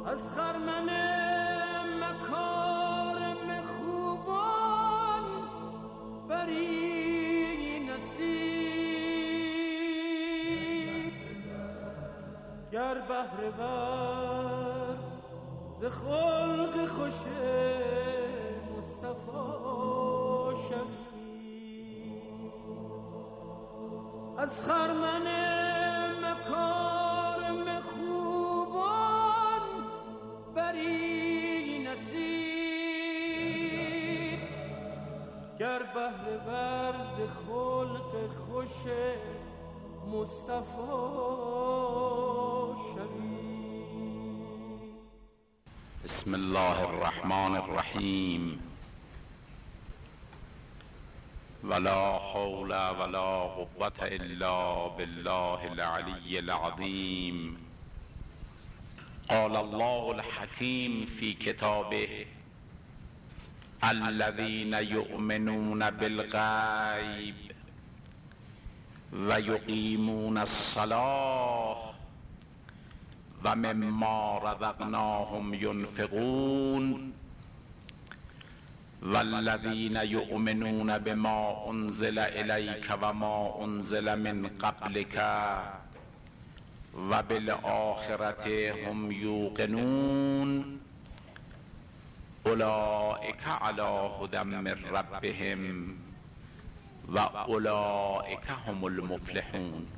از خرمن مکارم خوبان بری نصیب، گر بهره ور ز خلق خوش مصطفی شوی. از خرمن مکارم خوبان بری نصیب، گر بهره ور ز خلق خوش مصطفی شوی. بسم الله الرحمن الرحیم. ولا حول ولا قوة الا بالله العلی العظیم. قال الله الحکیم فی کتابه الذین یؤمنون بالغیب و یقیمون الصلاة و مما رزقناهم ينفقون والذین یؤمنون بما انزل الیک و ما انزل من قبلک و بالآخرة هم یوقنون اولئک علی هدی من ربهم و اولئک هم المفلحون.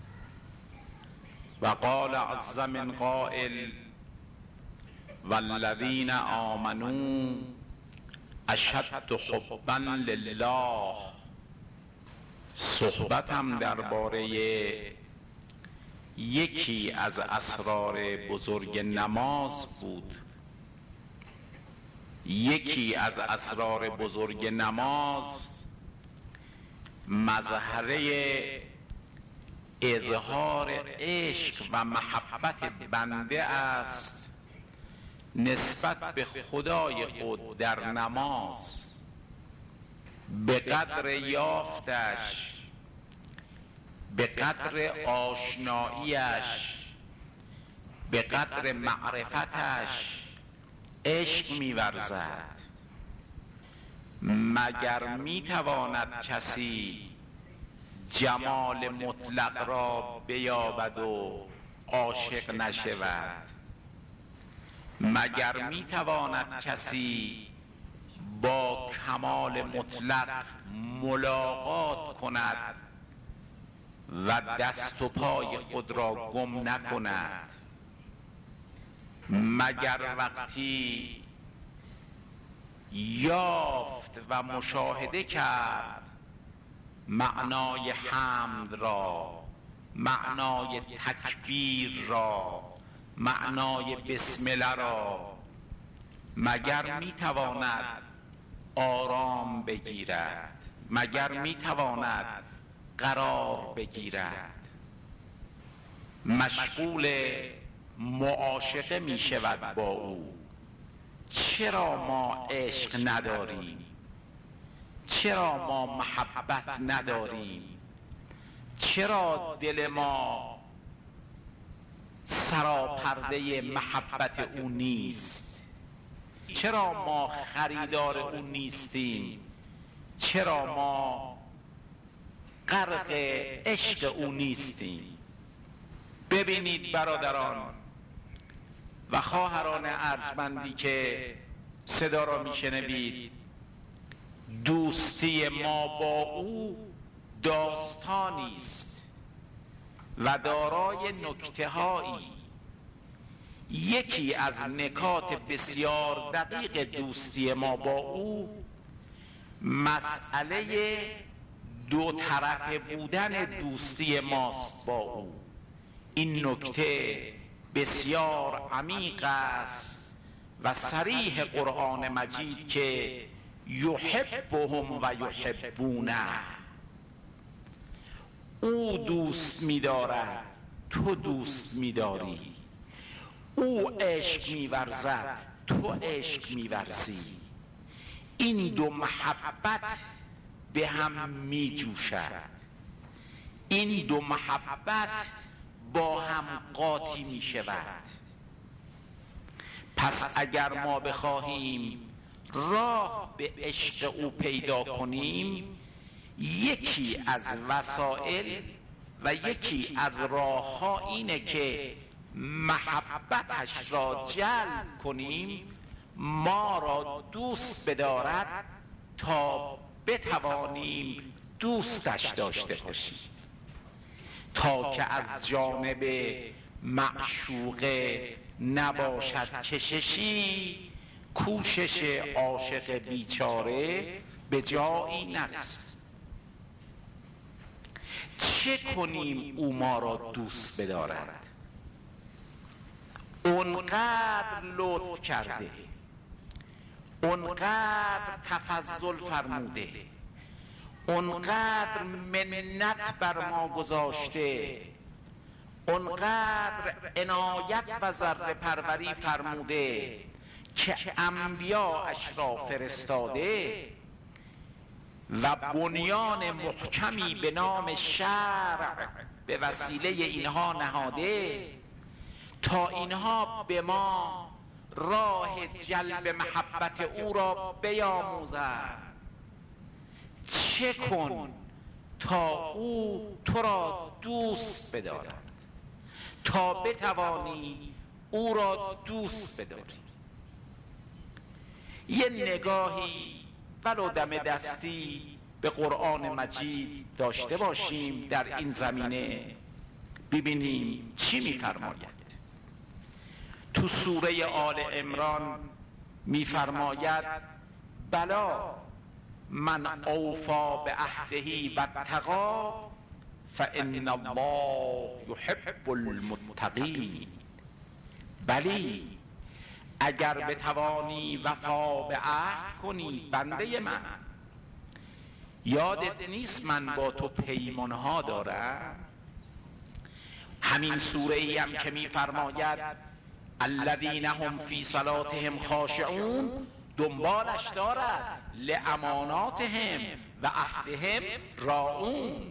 و قال عز من قائل والذین آمنوا اشد حبا لله. صحبتم درباره یکی از اسرار بزرگ نماز بود. یکی از اسرار بزرگ نماز مظهره اظهار عشق و محبت بنده است نسبت به خدای خود در نماز. به قدر یافتش، به قدر آشناییش، به قدر معرفتش عشق می‌ورزد. مگر می‌تواند کسی جمال مطلق را بیابد و عاشق نشود؟ مگر میتواند کسی با کمال مطلق ملاقات کند و دست و پای خود را گم نکند؟ مگر وقتی یافت و مشاهده کرد معنای حمد را، معنای تکبیر را، معنای بسم الله را، مگر میتواند آرام بگیرد؟ مگر میتواند قرار بگیرد؟ مشغول معاشقه میشود با او. چرا ما عشق نداریم؟ چرا ما محبت نداریم؟ چرا دل ما سراپرده محبت او نیست؟ چرا ما خریدار او نیستیم؟ چرا ما غرق عشق او نیستیم؟ ببینید برادران و خواهران ارجمندی که صدا را میشنوید، دوستی ما با او داستانی است و دارای نکته‌هایی. یکی از نکات بسیار دقیق دوستی ما با او مسئله دو طرفه بودن دوستی ماست با او. این نکته بسیار عمیق است و صریح قرآن مجید که یحبهم و یحبونه. او دوست می‌دارد، تو دوست می‌داری. او عشق می‌ورزد، تو عشق می‌ورزی. این دو محبت به هم می‌جوشد. این دو محبت با هم قاطی می‌شود. پس اگر ما بخواهیم راه به عشق او پیدا کنیم، یکی از وسایل و یکی از راه‌ها اینه که محبتش را جلب کنیم، ما را دوست بدارد تا بتوانیم دوستش داشته باشیم. تا که از جانب معشوقه نباشد کششی، کوشش عاشق بیچاره به جایی نرسد. چه کنیم او ما را دوست بدارد؟ اونقدر لطف کرده، اونقدر تفضل فرموده، اونقدر منت بر ما گذاشته، اونقدر عنایت و ذره پروری فرموده که انبیاءش را فرستاده و بنیان محکمی به نام شرع به وسیله اینها نهاده تا اینها به ما راه جلب محبت او را بیاموزند. چه کن تا او تو را دوست بدارد، تا بتوانی او را دوست بداری. یه نگاهی ولو دم دستی به قرآن مجید داشته باشیم در این زمینه، ببینیم چی می‌فرماید. تو سوره آل عمران می‌فرماید بلا من اوفا به عهده و اتقی فان الله یحب المتقین. بلی اگر بتوانی وفا به عهد کنی بنده من، یادت نیست من با تو پیمانها دارم؟ همین سوره ای هم که می‌فرماید الذین هم فی صلاتهم خاشعون، دنبالش دارد لاماناتهم و عهدهم راعون.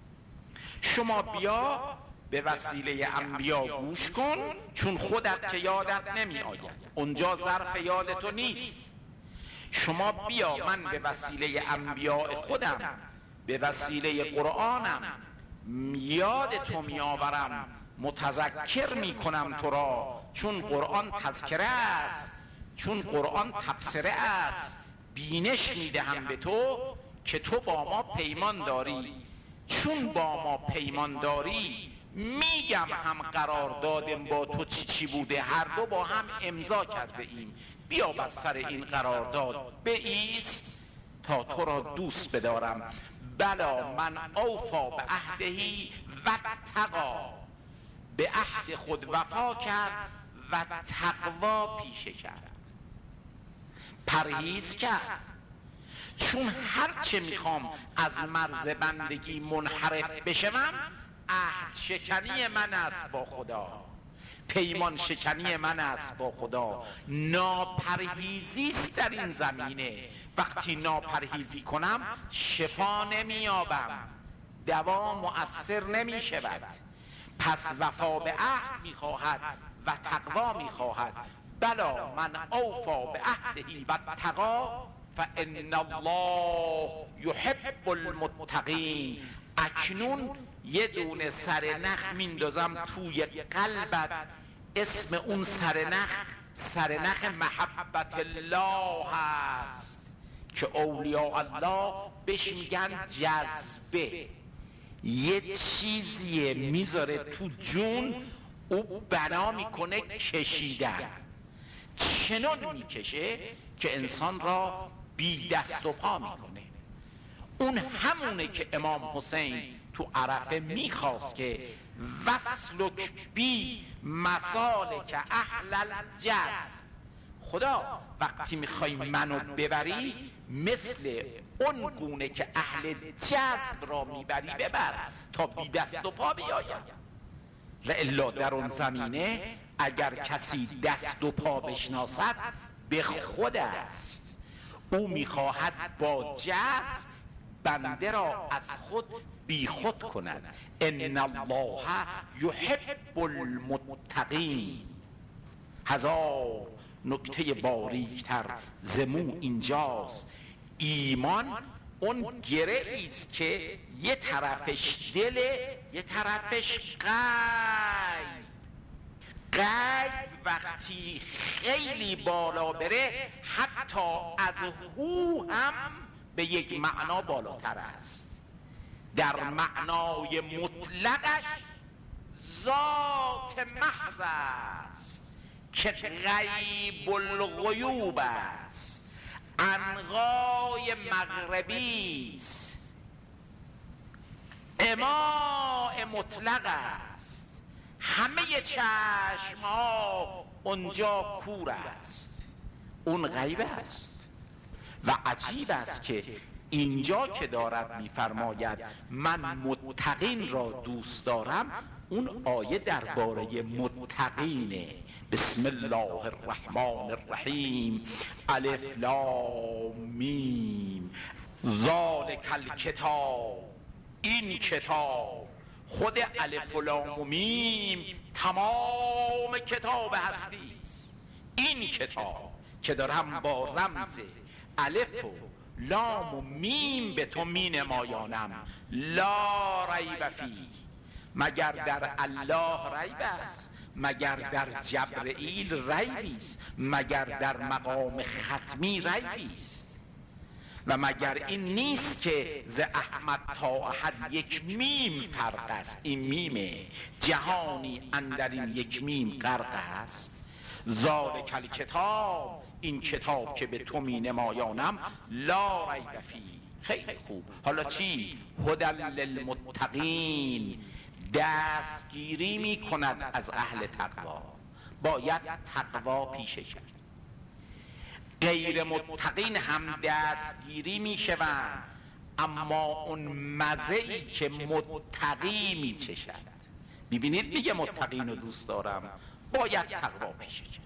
شما بیا به وسیله انبیا گوش کن، چون خودت که یادت نمی آید، اونجا ظرف یاد تو نیست. شما بیا من به وسیله انبیا خودم، به وسیله قرآنم یاد تو می آورم، متذکر می کنم تو را، چون قرآن تذکره است، چون قرآن تبصره است. بینش می دهم به تو که تو با ما پیمان داری. چون با ما پیمان داری میگم هم قرار دادم با تو چی بوده، هر دو با هم امضا کرده ایم. بیا بر سر این قرارداد بایست تا تو را دوست بدارم. بلا من اوفا به عهدهی و اتقی، به عهد خود وفا کرد و تقوا پیشه کرد، پرهیز کرد. چون هرچه میخوام از مرز بندگی منحرف بشم، عهد شکنی من است با خدا، پیمان شکنی من است با خدا. ناپرهیزی است در این زمینه. وقتی ناپرهیزی کنم شفا نمیابم، دوا مؤثر نمیشود. پس وفا به عهد میخواهد و تقوا میخواهد. بلا من اوفا به عهدهی و تقوا فان الله یحب المتقین. اکنون یه دونه سرنخ میندازم توی قلبت، اسم اون سرنخ محبت الله هست که اولیاء الله بهش میگن جذبه. یه چیزیه میذاره تو جون، او بنا میکنه کشیدن، چنان میکشه که انسان را بی دست و پا میکنه. اون همونه که امام حسین تو عرفه میخواست که وصلک بی مسالک اهل الجذب. خدا وقتی میخوای منو ببری مثل اون گونه که اهل جذب را میبری ببر تا بی دست و پا بیاید. و الا در اون زمینه اگر کسی دست و پا بشناسد به خود است. او میخواهد با جذب بنده را از خود بی خود کند. ان الله یحب المتقین. هزار نکته باریکتر زمو اینجاست. ایمان اون گره ایست که یه طرفش دله، یه طرفش غیب. غیب وقتی خیلی بالا بره حتی از هو هم به یک معنا بالاتر است. در معنای مطلقش ذات محض است که غیب الغیوب است، عنقای مغربی است، اماء مطلق است، همه چشم ها اونجا کور است، اون غیب است. و عجیب است که اینجا که دارد می‌فرماید من متقین را دوست دارم، اون آیه درباره متقینه. بسم الله الرحمن الرحیم، الف لام میم، ذالک الکتاب، این کتاب، خود الف و لام و میم تمام کتاب هستی است. این کتاب که دارم با رمز الف و لام و میم به تو می نمایانم، لا ریب فیه، مگر در الله ریب است؟ مگر در جبرئیل ریبی است؟ مگر در مقام ختمی ریبی است؟ و مگر این نیست که ز احمد تا احد یک میم فرق است؟ این میم جهانی اندر این یک میم غرق است. ذالک الکتاب، این کتاب که به تو می نمایانم، لا ریب فیه. خیلی خوب، حالا چی؟ هدی للمتقین، دستگیری می کند از اهل تقوا. باید تقوا پیشه کرد. غیر متقین هم دستگیری می شوند، اما اون مزه‌ای که متقی می چشد. ببینید میگه متقین رو دوست دارم، باید تقوا پیشه کرد.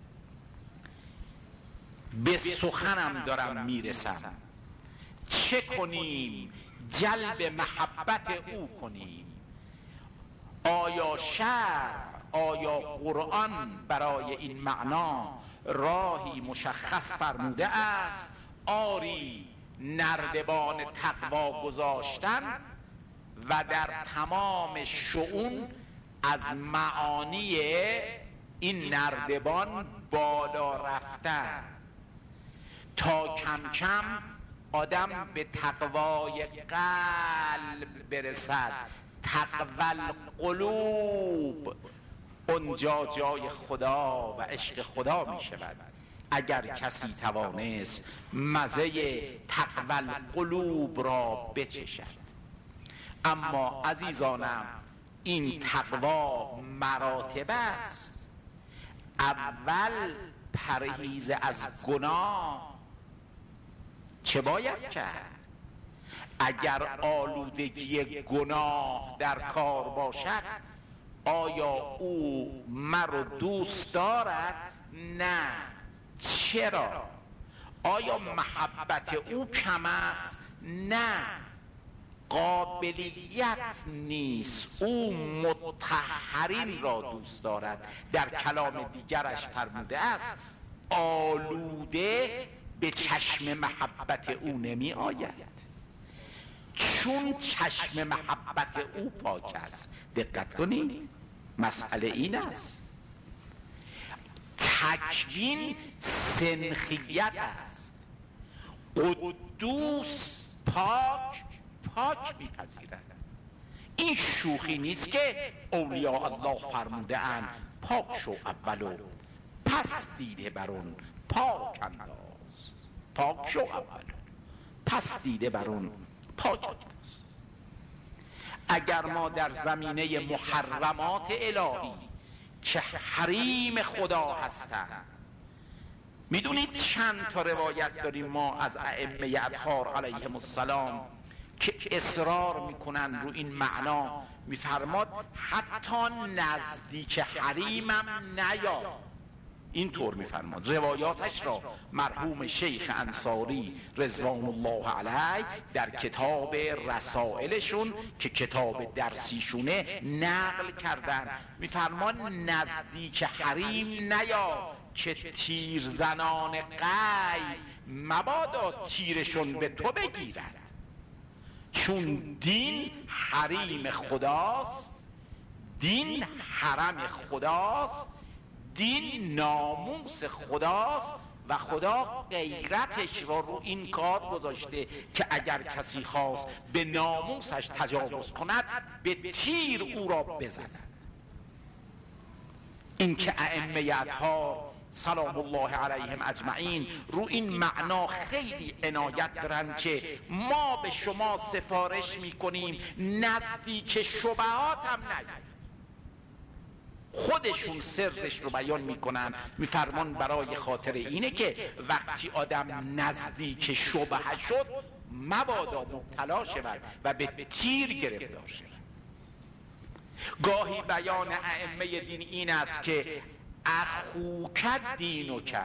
به سخنم دارم میرسم، چه کنیم جلب محبت او کنیم؟ آیا شرع، آیا قرآن برای این معنا راهی مشخص فرموده است؟ آری، نردبان تقوا گذاشتن و در تمام شؤون از معانی این نردبان بالا رفتن تا کم کم آدم به تقوای قلب برسد. تقوی القلوب، اونجا جای خدا و عشق خدا می شود. اگر کسی توانست مزه تقوی القلوب را بچشد. اما عزیزانم، این تقوا مراتب است. اول پرهیز از گناه. چه باید کرد؟ اگر آلودگی گناه در کار باشد، آیا او مرا دوست دارد؟ نه. چرا؟ آیا محبت او کم است؟ نه. قابلیت نیست. او مطهرین را دوست دارد. در کلام دیگرش فرموده است آلوده به چشم محبت او نمی آید، چون چشم محبت او پاک است. دقت کنید، مسئله این است. تکوین سنخیت است. قدوس پاک میپذیرد. این شوخی نیست که اولیاء الله فرموده اند پاک شو اولو پس دیده برون پاک انداز. پاک شو اولو پس دیده برون پاک انداز. اگر ما در زمینه محرمات الهی که حریم خدا هستند، میدونید چند تا روایت داریم ما از ائمه اطهار علیهم السلام که اصرار میکنن رو این معنا، میفرماد حتی نزدیک حریمم نیا. اینطور میفرماد. روایاتش را مرحوم شیخ انصاری رضوان الله علیه در کتاب رسائلشون که کتاب درسیشونه نقل کردن. میفرمان نزدیک حریم نیا که تیر زنان غیب مبادا تیرشون به تو بگیرد. چون دین حریم خداست، دین حرم خداست، دین ناموس خداست و خدا غیرتش رو این کار گذاشته که اگر کسی خواست به ناموسش تجاوز کند به تیر او را بزند. این که ائمه اطهار سلام الله علیهم اجمعین رو این معنا خیلی عنایت دارن که ما به شما سفارش میکنیم نزدیک شبهات هم نیایید. خودشون سرش رو بیان میکنن، میفرمان برای خاطر اینه که وقتی آدم نزدیک شبهه شد مبادا مبتلا شود و به تیر گرفتار شود. گاهی بیان ائمه دین این است که اخوک دینک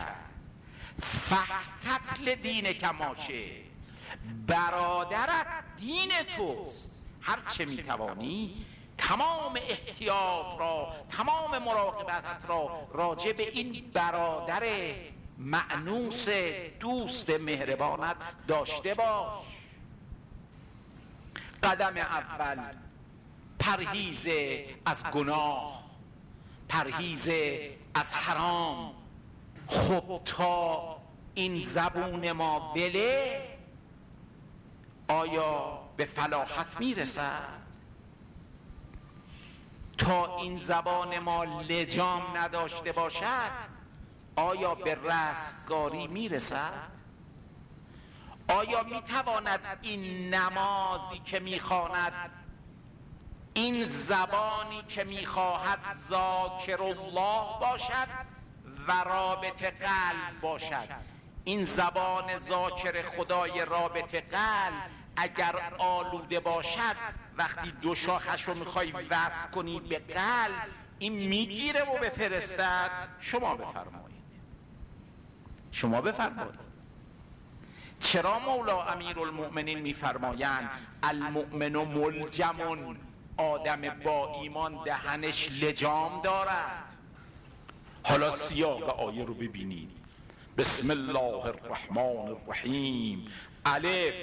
فاحتفل دینک ماشه، برادرت دین توست، هر چه میتوانی تمام احتیاط را، تمام مراقبت را راجع به این برادر مأنوس دوست مهربانت داشته باش. قدم اول پرهیز از گناه، پرهیز از حرام. خب تا این زبون ما بله آیا به فلاحت میرسد؟ تا این زبان ما لجام نداشته باشد آیا به رستگاری میرسد؟ آیا میتواند این نمازی که میخواند، این زبانی که میخواهد ذاکر الله باشد و رابط قلب باشد، این زبان ذاکر خدای رابط قلب اگر آلوده باشد وقتی دو شاخش رو میخوای وصل کنی به قلب این میگیره و بفرستد؟ شما بفرمایید، شما بفرمایید. چرا مولا امیرالمؤمنین میفرمایند المؤمن ملجم، آدم با ایمان دهنش لجام دارد؟ حالا سیاق آیه رو ببینید. بسم الله الرحمن الرحیم، الف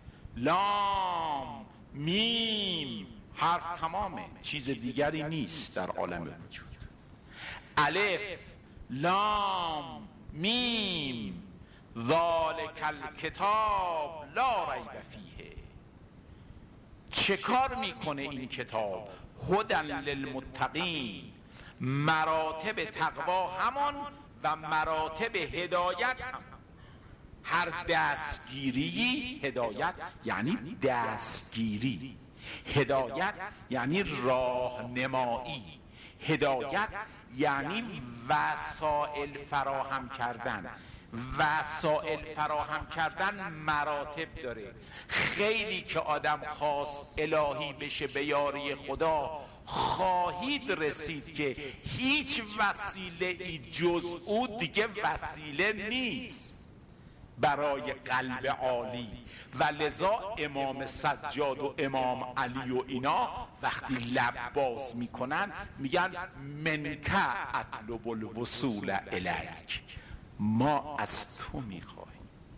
لام میم، حرف تمامه، چیز دیگری نیست در عالم وجود. الف لام میم ذالک الکتاب لا ریب فیه. چه کار میکنه این کتاب؟ هدی للمتقین، مراتب تقوا همان و مراتب هدایت هم. هر دستگیری، هدایت یعنی دستگیری، هدایت یعنی راهنمایی، هدایت یعنی وسائل فراهم کردن. وسائل فراهم کردن مراتب داره. خیلی که آدم خواست الهی بشه به یاری خدا، خواهید رسید که هیچ وسیله ای جز او دیگه وسیله نیست برای قلب عالی. و لذا امام سجاد و امام علی و اینا وقتی لب باز میکنن میگن منک اطلب الوصول الیک، ما از تو میخوایم.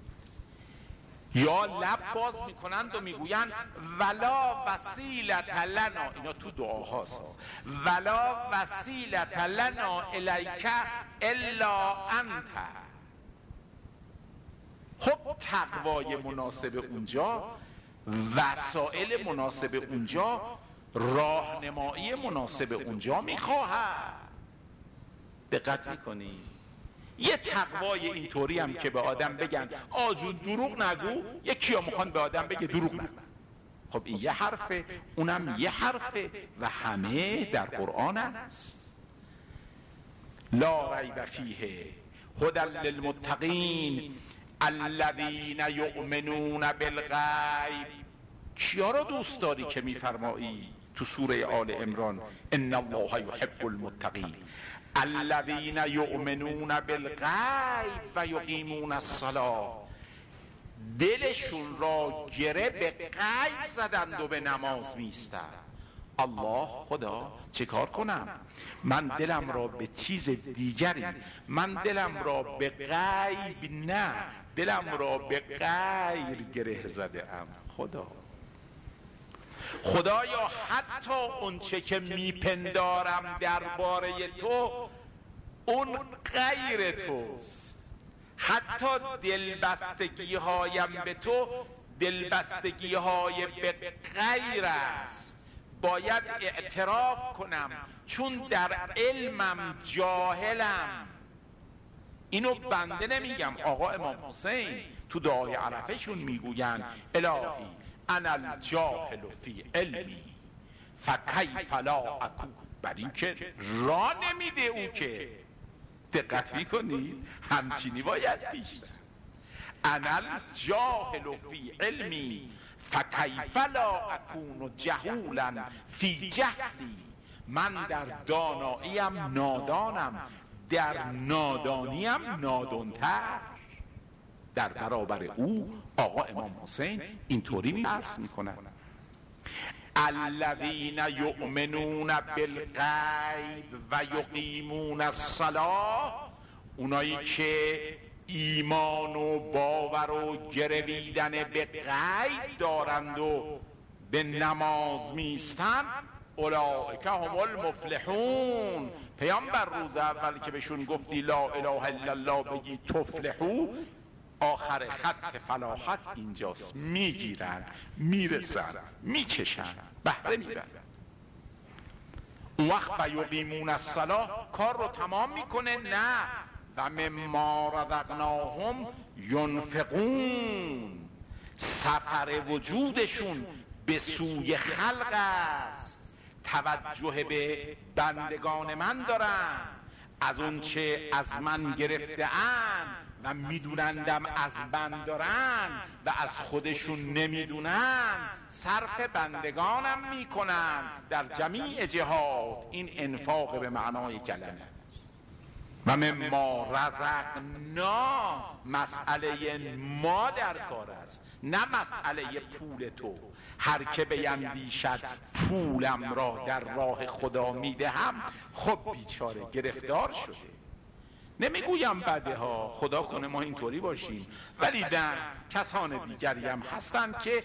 یا لب باز میکنند و میگویند ولا وسیلة لنا، اینا تو دعاهاست، ولا وسیلة لنا الیک الا انت. خب تقوای مناسب اونجا، وسائل مناسب اونجا، راهنمایی مناسب اونجا میخواهد. دقت میکنی؟ یه تقوای اینطوری هم که به آدم بگن آجون دروغ نگو، یکی ها میخوان به آدم بگه دروغ نگو. خب این یه حرفه، اونم یه حرفه و همه در قرآن هست. لا ریب فیه هدی للمتقین الذین یؤمنون بالغیب. کیا رو دوست داری که میفرمایی تو سوره آل عمران ان الله یحب المتقین الذین یؤمنون بالغیب و یقیمون الصلاة. دلشون را گره به غیب زدند و به نماز میستند. الله خدا چه کار کنم؟ من دلم را به چیز دیگری، من دلم را به غیب نه، دلم را به غیر گره زده ام. خدایا حتی اون چه که میپندارم درباره تو اون غیر توست، حتی دلبستگی هایم به تو دلبستگی های به غیر است. باید اعتراف کنم چون در علمم جاهلم. اینو بنده نمیگم، آقا امام حسین تو دعای عرفه شون میگوین الهی انا الجاهل فی علمی فکیف لا اکون. بر این که راه نمیده او که، دقت میکنید همچینی باید پیش رفت. انا الجاهل فی علمی فکیف لا اکون جهولا فی جهلی. من در داناییم نادانم، در نادانیم نادانتر. در برابر او آقا امام حسین اینطوری عرض میکنن الذین یؤمنون بالغیب و یقیمون الصلاة. اونایی که ایمان و باور و گرویدن به غیب دارند و به نماز میستن، اولئک هم المفلحون. پیامبر روز اول که بهشون گفتی لا اله الا الله بگی تفلحو، آخر خط فلاحت اینجاست. میگیرن، میرسن، میچشن، بهره میبرن. اون وقت و یقیمون الصلاة کار رو تمام میکنه؟ نه. و مما رزقناهم ینفقون. سفر وجودشون به سوی خلق است، توجه به بندگان من دارن، از اون چه از من گرفته ان و میدونندم از من دارن و از خودشون نمیدونن، صرف بندگانم میکنن در جمیع جهات. این انفاق به معنای کلمه است. و مما رزقنا، مسئله ما در کار است، نه مسئله پول تو. هر که بیندیشد پولم را در راه خدا میدهم، خب بیچاره گرفتار شده. نمیگویم بده ها، خدا کنه ما اینطوری باشیم، ولی در کسان دیگری هم هستند که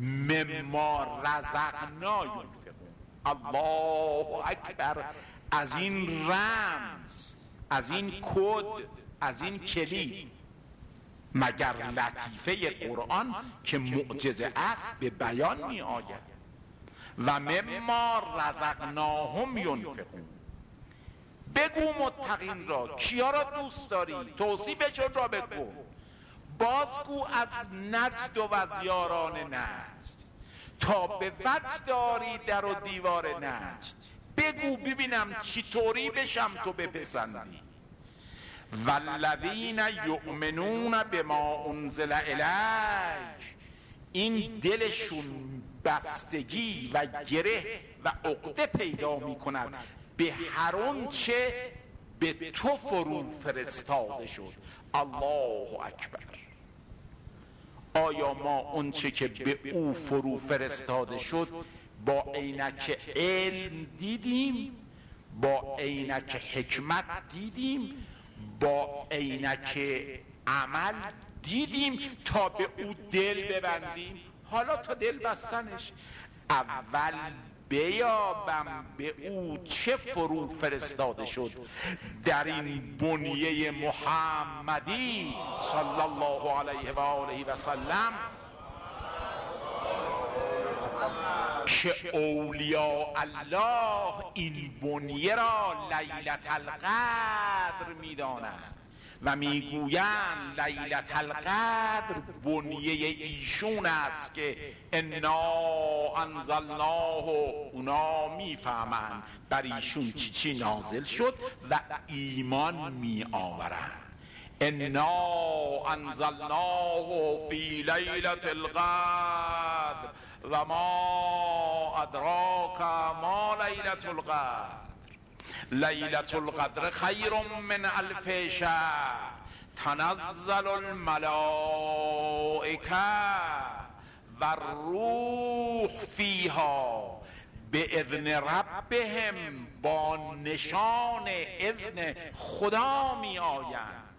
مما رزقنا ینفقون. الله اکبر. از این رمز، از این کد، از این کلید مگر لطیفه قرآن که معجزه است به بیان می آید. و مما رزقناهم ینفقون. بگو متقین را، کیا را دوست داری؟ توصیفشون را بگو. بازگو از نجد و از یاران نجد تا به وجه داری در و دیوار نجد. بگو ببینم چطوری بشم تو بپسندی. والذین یؤمنون بما انزل الیک. این دلشون بستگی و گره و عقده پیدا میکنند به هر اون چه به تو فرو فرستاده شد. الله اکبر. آیا ما اون چه که به او فرو فرستاده شد با عینک علم دیدیم، با عینک حکمت دیدیم، با عینک عمل دیدیم تا به او دل ببندیم؟ حالا تا دل بستنش اول بیابم به او چه فرو فرستاده شد در این بنیه محمدی صلی الله علیه و آله و سلم، که اولیاء الله این بنیه را لیلة القدر میدانند و میگویند لیلة القدر بنیه ایشون است که انا انزلناه. اونا میفهمند بر ایشون چی نازل شد و ایمان می آورند. انا انزلناه فی لیلة القدر و ما ادراک ما لیلة القدر. لیلة القدر خیر من الف شهر تنزل الملائکه و الروح فیها به اذن ربهم، با نشان اذن خدا می آیند.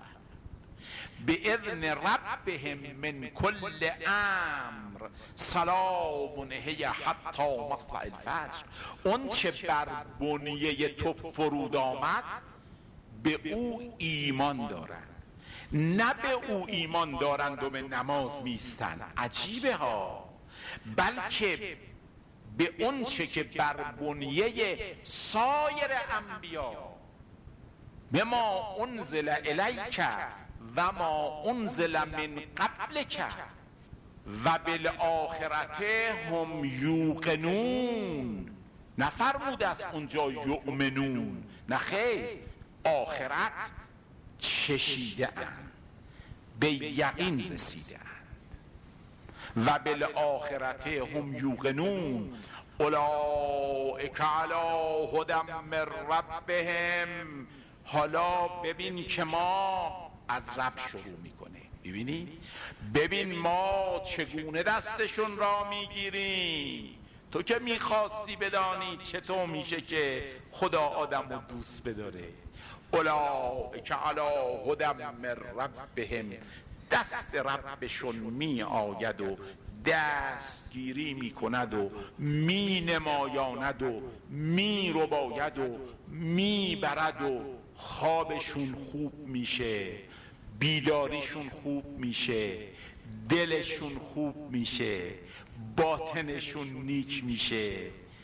به اذن ربهم من کل امر سلام هی حتی مطلع الفجر. اون چه بر بنیه تو فرود آمد به او ایمان دارند، نه به او ایمان دارند و به نماز میستند. عجیبه ها. بلکه به اون چه که بر بنیه سایر انبیا، به ما انزل الیک و ما انزل من قبلک و بالآخرت هم یوقنون. نفرمود از اونجا یؤمنون، نه خیر، آخرت چشیده اند، به یقین رسیده اند. و بالآخرت هم یوقنون اولئک علی هدی من ربهم. حالا ببین که ما از رب شروع میکنه. ببینی؟ ببین ما چگونه دستشون را میگیریم. تو که میخواستی بدانی چطور میشه که خدا آدم رو دوست بداره. اولئک علی هدی من ربهم، دست ربشون می آید و دستگیری می کند و می نمایاند و می رباید و می برد و خوابشون خوب میشه، بیداریشون خوب میشه، دلشون خوب میشه، باطنشون نیک میشه،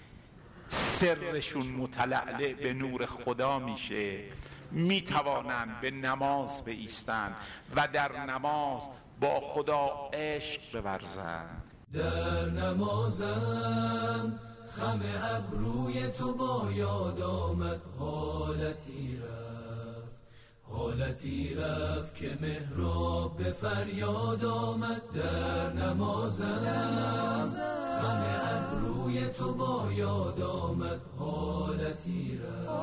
سرشون متلألع به نور خدا میشه، می توانند به نماز بایستند و در نماز با خدا عشق بورزند. در نمازم خم ابروی تو با یاد آمد، حالتی رفت که محراب به فریاد آمد. در نمازم خم ابروی تو با یاد آمد، حالتی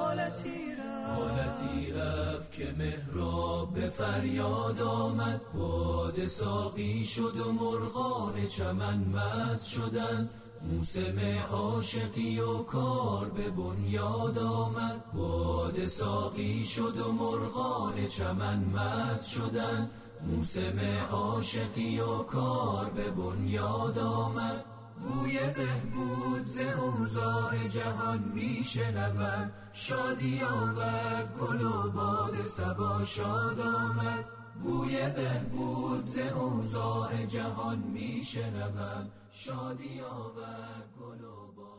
رفت که محراب به فریاد آمد. باد ساقی شد و مرغان چمن مست شدند، موسم عاشقی و کار به بنیاد آمد. باد ساقی شد و مرغان چمن مست شدند، موسم عاشقی و کار به بنیاد آمد. بوی بهبود ز اوضاع جهان میشنوم، شادی آورد گل و باد صبا شاد آمد. بوی بهبود ز اوضاع جهان میشنوم، شادی آورد گل و باد.